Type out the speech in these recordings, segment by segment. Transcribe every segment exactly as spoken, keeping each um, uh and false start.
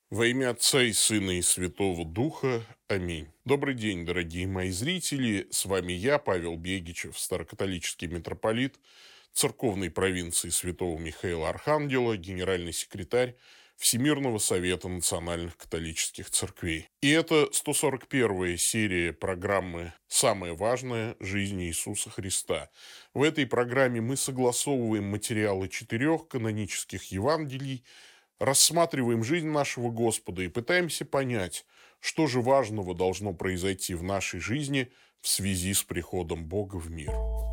Во имя Отца и Сына и Святого Духа. Аминь. Добрый день, дорогие мои зрители. С вами я, Павел Бегичев, старокатолический митрополит церковной провинции Святого Михаила Архангела, генеральный секретарь Всемирного Совета Национальных Католических Церквей. И это сто сорок первая серия программы «Самое важное. Жизнь Иисуса Христа». В этой программе мы согласовываем материалы четырех канонических Евангелий, рассматриваем жизнь нашего Господа и пытаемся понять, что же важного должно произойти в нашей жизни в связи с приходом Бога в мир.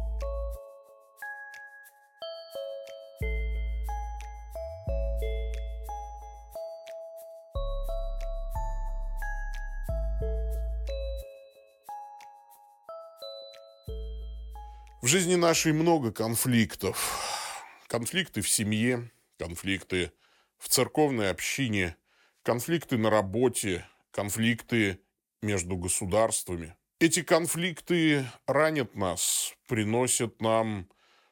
В жизни нашей много конфликтов. Конфликты в семье, конфликты в церковной общине, конфликты на работе, конфликты между государствами. Эти конфликты ранят нас, приносят нам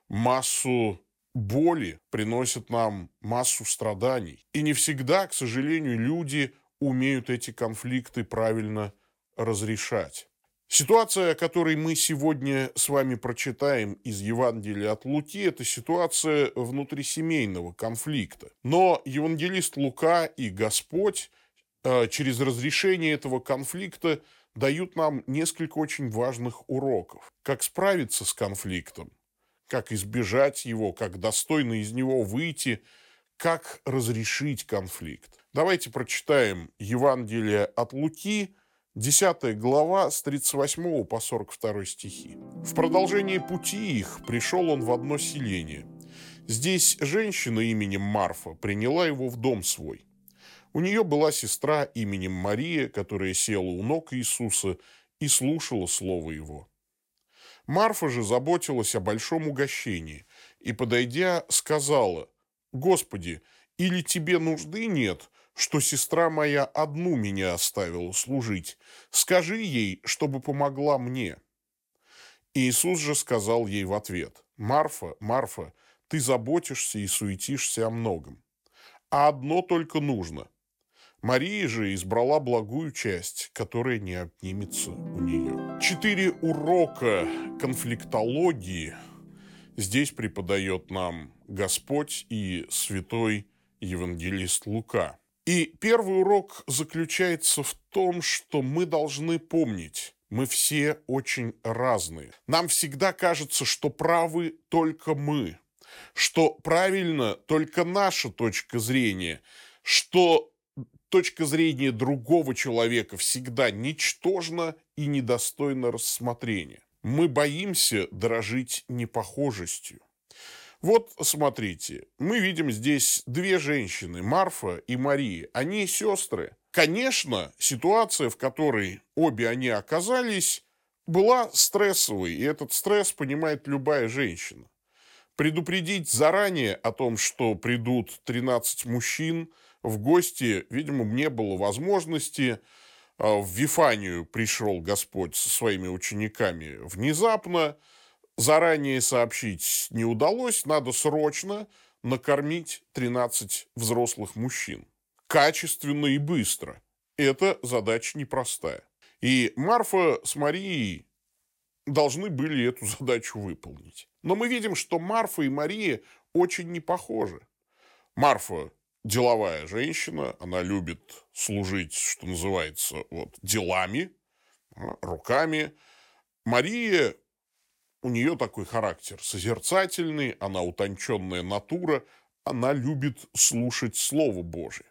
массу боли, приносят нам массу страданий. И не всегда, к сожалению, люди умеют эти конфликты правильно разрешать. Ситуация, о которой мы сегодня с вами прочитаем из Евангелия от Луки, это ситуация внутрисемейного конфликта. Но евангелист Лука и Господь э, через разрешение этого конфликта дают нам несколько очень важных уроков. Как справиться с конфликтом, как избежать его, как достойно из него выйти, как разрешить конфликт. Давайте прочитаем Евангелие от Луки, десятая глава, с тридцать восьмого по сорок второй стихи. «В продолжении пути их пришел он в одно селение. Здесь женщина именем Марфа приняла его в дом свой. У нее была сестра именем Мария, которая села у ног Иисуса и слушала слово его. Марфа же заботилась о большом угощении и, подойдя, сказала: «Господи, или тебе нужды нет, что сестра моя одну меня оставила служить? Скажи ей, чтобы помогла мне». Иисус же сказал ей в ответ: «Марфа, Марфа, ты заботишься и суетишься о многом, а одно только нужно. Мария же избрала благую часть, которая не отнимется у нее». Четыре урока конфликтологии здесь преподает нам Господь и святой евангелист Лука. И первый урок заключается в том, что мы должны помнить, мы все очень разные. Нам всегда кажется, что правы только мы, что правильно только наша точка зрения, что точка зрения другого человека всегда ничтожна и недостойна рассмотрения. Мы боимся дорожить непохожестью. Вот смотрите, мы видим здесь две женщины, Марфа и Мария. Они сестры. Конечно, ситуация, в которой обе они оказались, была стрессовой, и этот стресс понимает любая женщина. Предупредить заранее о том, что придут тринадцать мужчин в гости, видимо, не было возможности. В Вифанию пришел Господь со своими учениками внезапно. Заранее сообщить не удалось, надо срочно накормить тринадцать взрослых мужчин. Качественно и быстро. Это задача непростая. И Марфа с Марией должны были эту задачу выполнить. Но мы видим, что Марфа и Мария очень не похожи. Марфа деловая женщина, она любит служить, что называется, вот, делами, руками. Мария, у нее такой характер созерцательный, она утонченная натура, она любит слушать Слово Божие.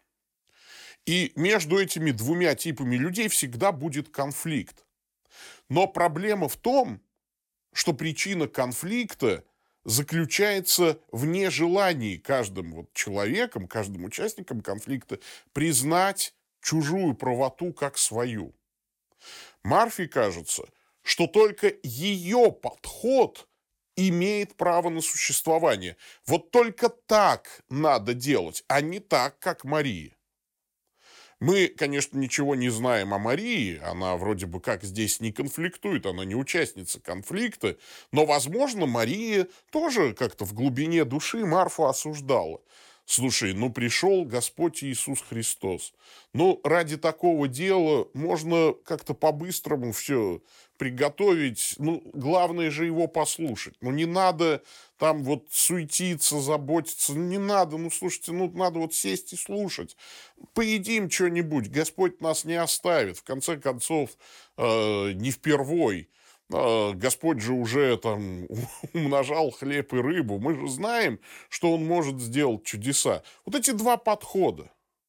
И между этими двумя типами людей всегда будет конфликт. Но проблема в том, что причина конфликта заключается в нежелании каждым вот человеком, каждым участником конфликта признать чужую правоту как свою. Марфе кажется, что только ее подход имеет право на существование. Вот только так надо делать, а не так, как Мария. Мы, конечно, ничего не знаем о Марии, она вроде бы как здесь не конфликтует, она не участница конфликта, но, возможно, Мария тоже как-то в глубине души Марфу осуждала. Слушай, ну пришел Господь Иисус Христос. Ну, ради такого дела можно как-то по-быстрому все приготовить. Ну, главное же его послушать. Ну, не надо там вот суетиться, заботиться. Ну, не надо. Ну, слушайте, ну, надо вот сесть и слушать. Поедим что-нибудь. Господь нас не оставит. В конце концов, э, не впервой. А, Господь же уже там умножал хлеб и рыбу. Мы же знаем, что Он может сделать чудеса. Вот эти два подхода.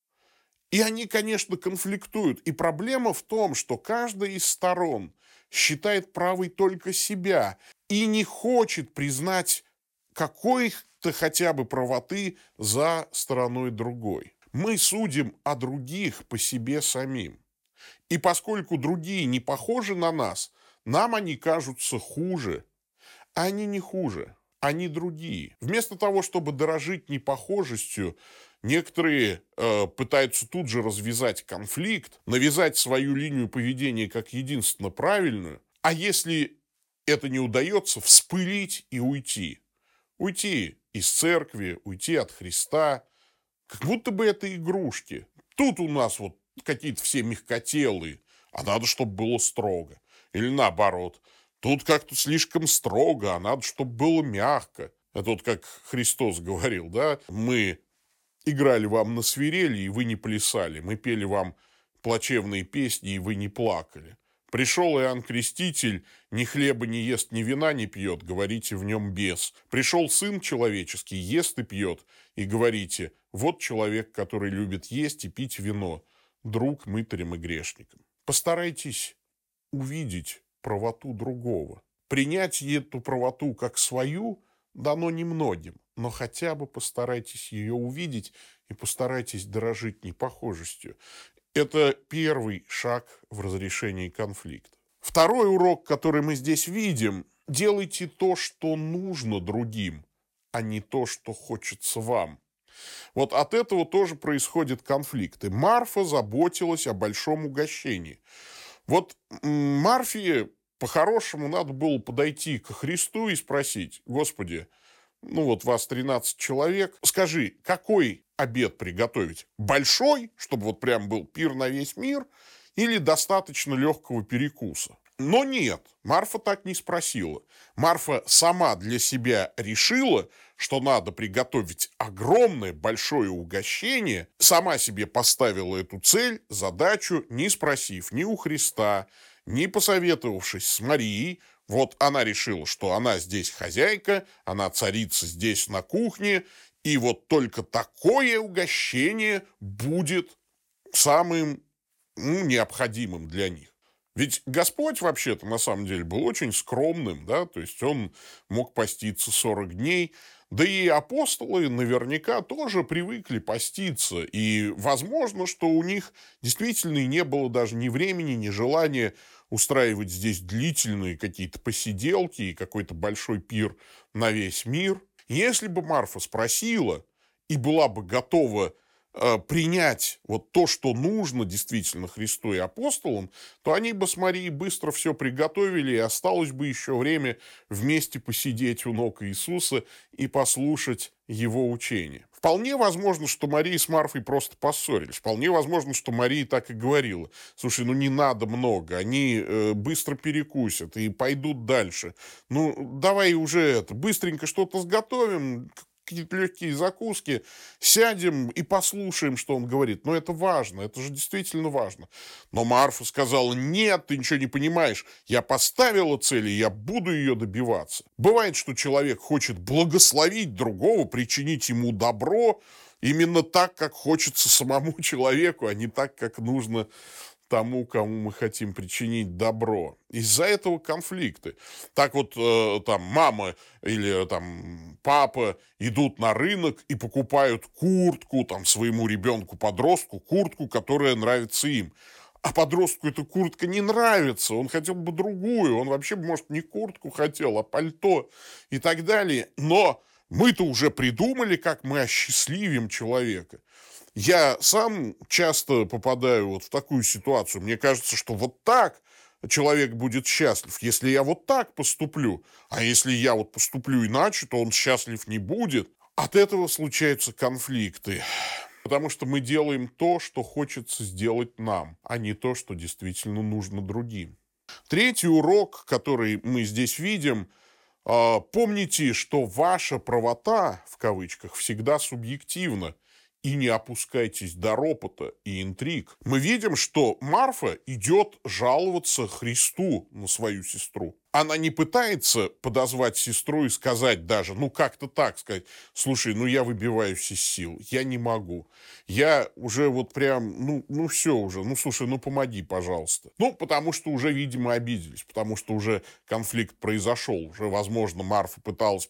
И они, конечно, конфликтуют. И проблема в том, что каждая из сторон считает правой только себя и не хочет признать какой-то хотя бы правоты за стороной другой. Мы судим о других по себе самим. И поскольку другие не похожи на нас, нам они кажутся хуже. А они не хуже, они другие. Вместо того, чтобы дорожить непохожестью, некоторые э, пытаются тут же развязать конфликт, навязать свою линию поведения как единственно правильную, а если это не удается, вспылить и уйти. Уйти из церкви, уйти от Христа, как будто бы это игрушки. Тут у нас вот какие-то все мягкотелые, а надо, чтобы было строго. Или наоборот, тут как-то слишком строго, а надо, чтобы было мягко. Это вот как Христос говорил, да, мы играли вам на свирели, и вы не плясали, мы пели вам плачевные песни, и вы не плакали. Пришел Иоанн Креститель, ни хлеба не ест, ни вина не пьет, говорите, в нем бес. Пришел Сын Человеческий, ест и пьет, и говорите, вот человек, который любит есть и пить вино, друг мытарям и грешникам. Постарайтесь увидеть правоту другого. Принять эту правоту как свою дано немногим, но хотя бы постарайтесь ее увидеть и постарайтесь дорожить непохожестью. Это первый шаг в разрешении конфликта. Второй урок, который мы здесь видим, делайте то, что нужно другим, а не то, что хочется вам. Вот от этого тоже происходят конфликты. Марфа заботилась о большом угощении. Вот Марфе по-хорошему надо было подойти ко Христу и спросить: Господи, ну вот вас тринадцать человек, скажи, какой обед приготовить? Большой, чтобы вот прям был пир на весь мир, или достаточно легкого перекуса? Но нет, Марфа так не спросила. Марфа сама для себя решила, что надо приготовить огромное большое угощение, сама себе поставила эту цель, задачу, не спросив ни у Христа, ни посоветовавшись с Марией. Вот она решила, что она здесь хозяйка, она царица здесь на кухне, и вот только такое угощение будет самым, ну, необходимым для них. Ведь Господь вообще-то на самом деле был очень скромным, да, то есть он мог поститься сорок дней, да и апостолы наверняка тоже привыкли поститься, и возможно, что у них действительно и не было даже ни времени, ни желания устраивать здесь длительные какие-то посиделки и какой-то большой пир на весь мир. Если бы Марфа спросила и была бы готова э, принять вот то, что нужно действительно Христу и апостолам, то они бы с Марией быстро все приготовили, и осталось бы еще время вместе посидеть у ног Иисуса и послушать его учения. Вполне возможно, что Мария с Марфой просто поссорились. Вполне возможно, что Мария так и говорила: слушай, ну не надо много, они э, быстро перекусят и пойдут дальше. Ну давай уже это, быстренько что-то сготовим, какие-то легкие закуски, сядем и послушаем, что он говорит. Но это важно, это же действительно важно. Но Марфа сказала: нет, ты ничего не понимаешь, я поставила цель, и я буду ее добиваться. Бывает, что человек хочет благословить другого, причинить ему добро именно так, как хочется самому человеку, а не так, как нужно тому, кому мы хотим причинить добро. Из-за этого конфликты. Так вот, э, там, мама или там папа идут на рынок и покупают куртку там своему ребенку-подростку, куртку, которая нравится им. А подростку эта куртка не нравится, он хотел бы другую, он вообще, может, не куртку хотел, а пальто и так далее. Но мы-то уже придумали, как мы осчастливим человека. Я сам часто попадаю вот в такую ситуацию. Мне кажется, что вот так человек будет счастлив, если я вот так поступлю. А если я вот поступлю иначе, то он счастлив не будет. От этого случаются конфликты, потому что мы делаем то, что хочется сделать нам, а не то, что действительно нужно другим. Третий урок, который мы здесь видим, а, помните, что ваша правота, в кавычках, всегда субъективна, и не опускайтесь до ропота и интриг. Мы видим, что Марфа идет жаловаться Христу на свою сестру. Она не пытается подозвать сестру и сказать даже, ну как-то так сказать, слушай, ну я выбиваюсь из сил, я не могу. Я уже вот прям, ну, ну все уже, ну слушай, ну помоги, пожалуйста. Ну, потому что уже, видимо, обиделись, потому что уже конфликт произошел. Уже, возможно, Марфа пыталась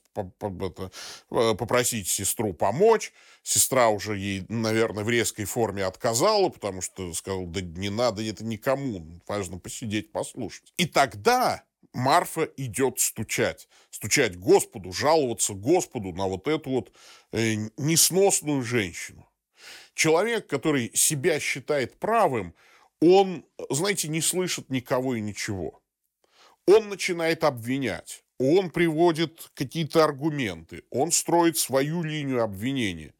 попросить сестру помочь, сестра уже ей, наверное, в резкой форме отказала, потому что сказала, да не надо это никому, важно посидеть, послушать. И тогда Марфа идет стучать. Стучать Господу, жаловаться Господу на вот эту вот э, несносную женщину. Человек, который себя считает правым, он, знаете, не слышит никого и ничего. Он начинает обвинять, он приводит какие-то аргументы, он строит свою линию обвинения.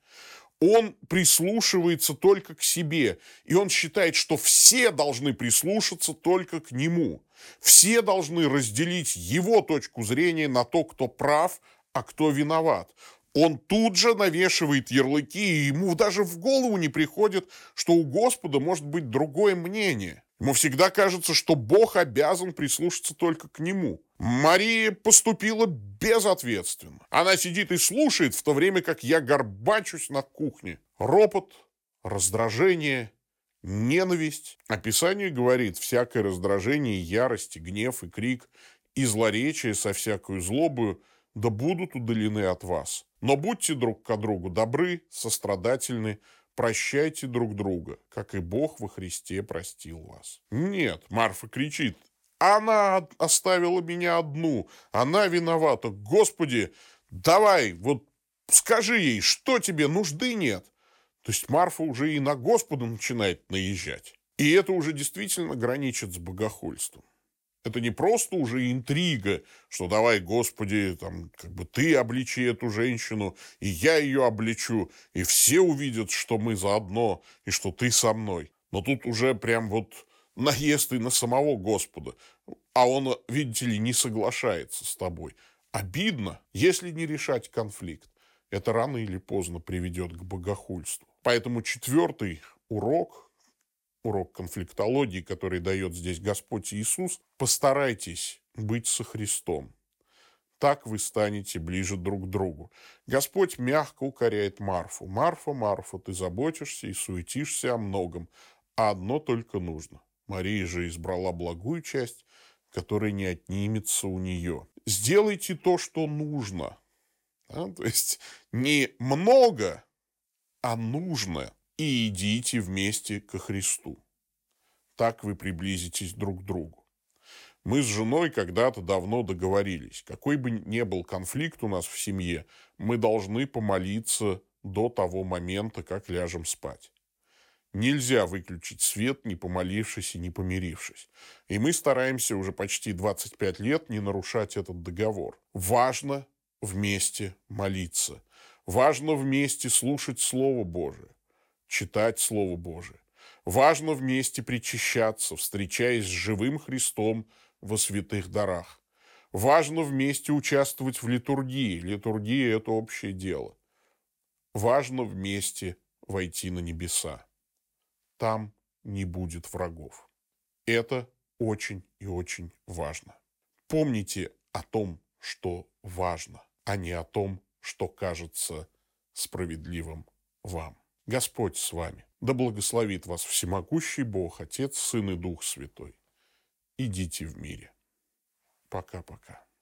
Он прислушивается только к себе, и он считает, что все должны прислушаться только к нему. Все должны разделить его точку зрения на то, кто прав, а кто виноват. Он тут же навешивает ярлыки, и ему даже в голову не приходит, что у Господа может быть другое мнение. Ему всегда кажется, что Бог обязан прислушаться только к нему. Мария поступила безответственно. Она сидит и слушает, в то время как я горбачусь на кухне. Ропот, раздражение, ненависть. Описание говорит, всякое раздражение, ярость, гнев и крик, и злоречие со всякою злобою да будут удалены от вас. Но будьте друг к другу добры, сострадательны, прощайте друг друга, как и Бог во Христе простил вас. Нет, Марфа кричит, она оставила меня одну, она виновата. Господи, давай, вот скажи ей, что тебе, нужды нет. То есть Марфа уже и на Господа начинает наезжать. И это уже действительно граничит с богохульством. Это не просто уже интрига, что давай, Господи, там, как бы ты обличи эту женщину, и я ее обличу, и все увидят, что мы заодно, и что ты со мной. Но тут уже прям вот наезд и на самого Господа. А он, видите ли, не соглашается с тобой. Обидно, если не решать конфликт. Это рано или поздно приведет к богохульству. Поэтому четвертый урок, урок конфликтологии, который дает здесь Господь Иисус, постарайтесь быть со Христом. Так вы станете ближе друг к другу. Господь мягко укоряет Марфу. Марфа, Марфа, ты заботишься и суетишься о многом, а одно только нужно. Мария же избрала благую часть, которая не отнимется у нее. Сделайте то, что нужно. Да? То есть не много, а нужно. И идите вместе ко Христу. Так вы приблизитесь друг к другу. Мы с женой когда-то давно договорились, какой бы ни был конфликт у нас в семье, мы должны помолиться до того момента, как ляжем спать. Нельзя выключить свет, не помолившись и не помирившись. И мы стараемся уже почти двадцать пять лет не нарушать этот договор. Важно вместе молиться. Важно вместе слушать Слово Божие, читать Слово Божие. Важно вместе причащаться, встречаясь с живым Христом во святых дарах. Важно вместе участвовать в литургии. Литургия – это общее дело. Важно вместе войти на небеса. Там не будет врагов. Это очень и очень важно. Помните о том, что важно, а не о том, что кажется справедливым вам. Господь с вами. Да благословит вас всемогущий Бог, Отец, Сын и Дух Святой. Идите в мире. Пока-пока.